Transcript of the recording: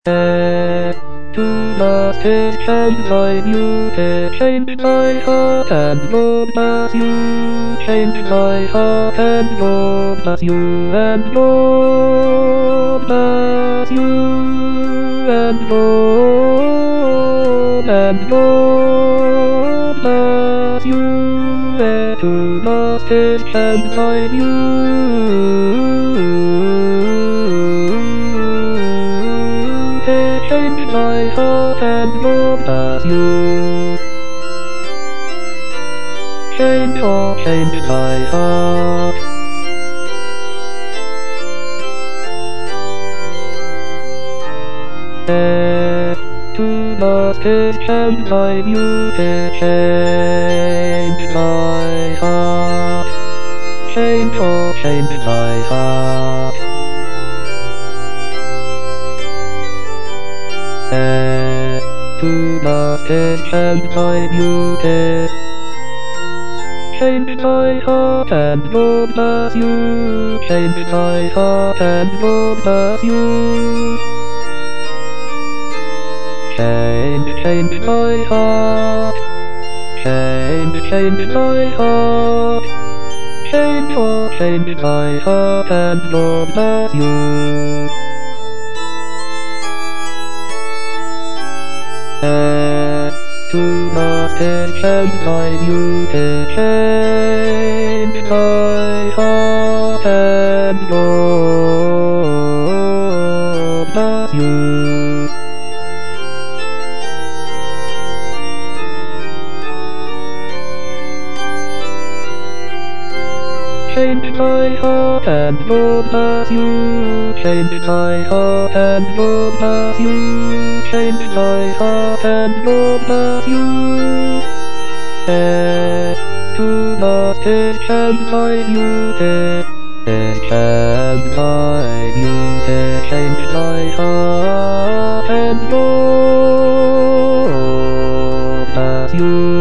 To last it change my beauty, change my heart and Lord bless you, change my heart and Lord bless you, and Lord bless you, and Lord bless you, to last it change my change my heart and Lord bless you. Change my heart. To last is change my beauty, change my heart. Change my heart. To last is change my beauty, change my heart and Lord bless you, change my heart and Lord bless you. Change my heart, change my heart, change my heart and Lord bless you. To last is change my beauty, change my heart and Lord bless you. Change my heart and Lord bless you, change my heart and Lord bless you, change my heart and Lord bless you. To last is change my beauty, change my beauty, change my heart and Lord bless you.